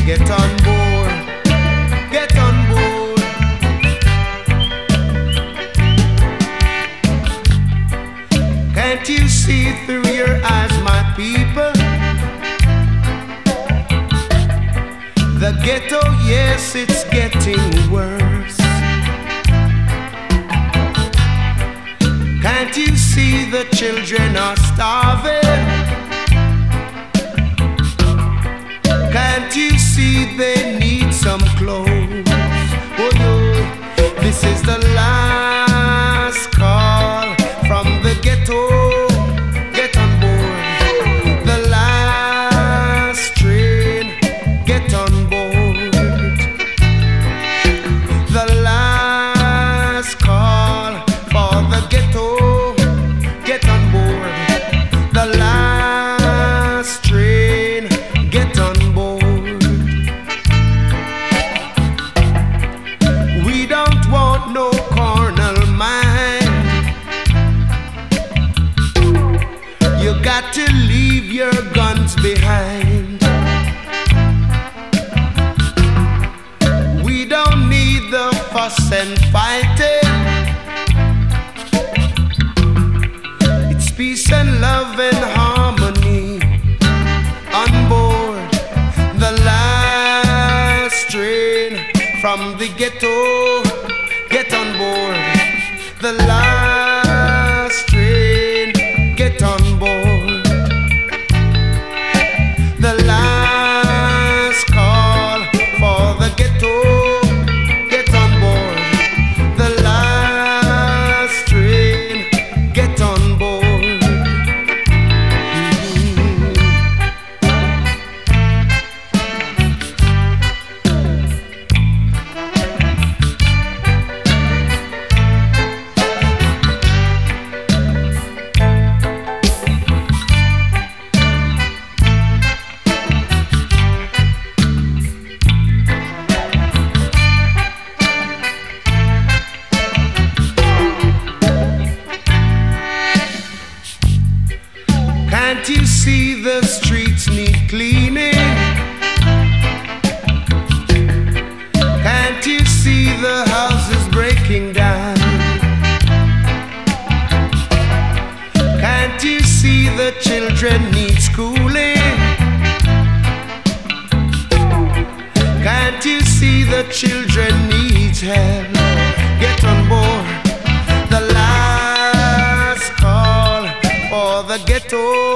Get on board, get on board. Can't you see through your eyes, my people? The ghetto, yes, it's getting worse. Can't you see the children are starving? Can't you see they need some clothes? Oh no, this is the last call from the ghetto. Get on board the last train. Get on board the last call for the ghetto. Get on board the last train. Get on board. We don't want no carnal mind. You got to leave your guns behind. We don't need the fuss and fighting. It's peace and love and harmony. On board the last train from the ghetto. Get on board the last train. Get on board the last call for the ghetto. Get on board the last train. Get on board. Can't you see the streets need cleaning? Can't you see the houses breaking down? Can't you see the children need schooling? Can't you see the children need help? Get on board the last call for the ghetto.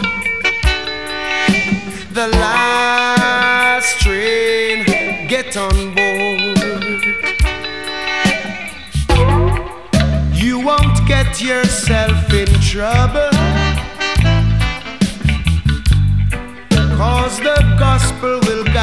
The last train. Get on board. You won't get yourself in trouble, 'cause the gospel will